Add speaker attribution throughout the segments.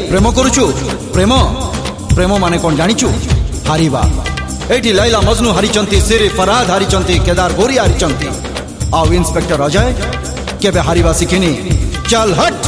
Speaker 1: प्रेम करुचु प्रेम प्रेम माने कौन जानिचु हारिबा। एठी लैला मजनू हारिचंती, सिर फराद हारिचंती, केदार गोरी हारिचंती, आउ इंस्पेक्टर अजय केबे हारिबा शिखिनी। चल हट।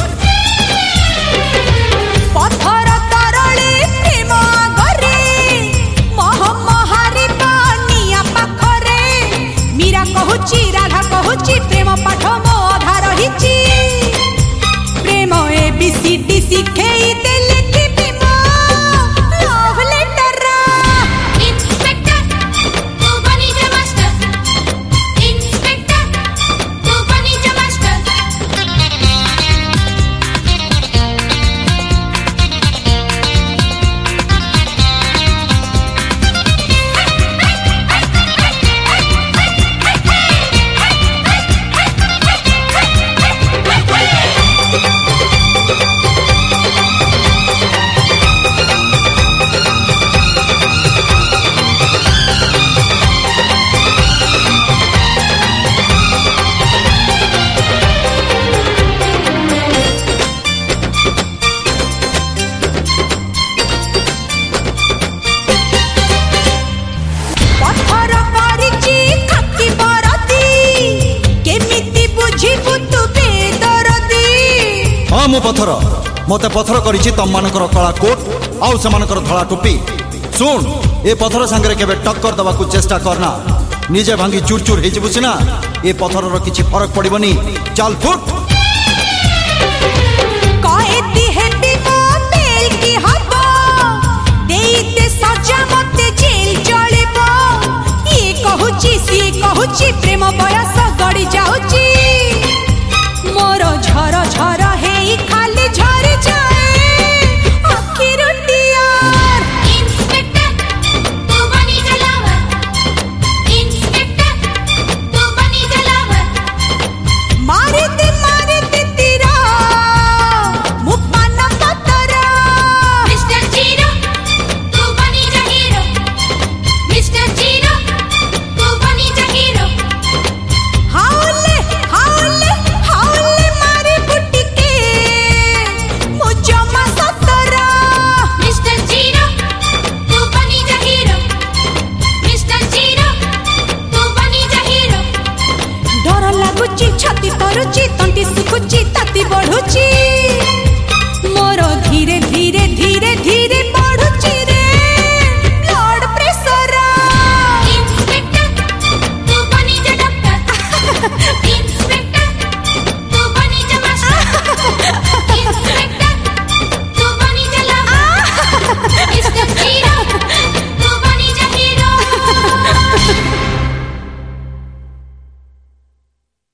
Speaker 2: पत्थर तरले प्रेम आगरे महम हारिबा निया पाखरे। मीरा कहूची राधा कहूची प्रेम पाठ मो अधा रहिची। प्रेम ABCD शिखेई देले कि मो लव लेटर।
Speaker 3: इंस्पेक्टर तू बनी जा मास्टर, इंस्पेक्टर तू बनी जा मास्टर।
Speaker 2: पत्थर परिची खाकी बरदी केमिति बुझिबु तू बेदरदी।
Speaker 1: हाँ मु पत्थर, मते पत्थर करिछि तम मानकर कला कोट आउ सेमानकर धला टोपी। सुन ए पत्थर संगे केबे टक्कर दबाकू चेष्टा करना, निजे भांगी चूर चूर हे जिबु सिना ए पत्थरर किछि फरक पड़िबनी। चल फुट।
Speaker 2: कहती हेबी मो बेल की हबो देइते सजा मते जेल चलिबो। ये कहूची सी कहूची प्रेम बयस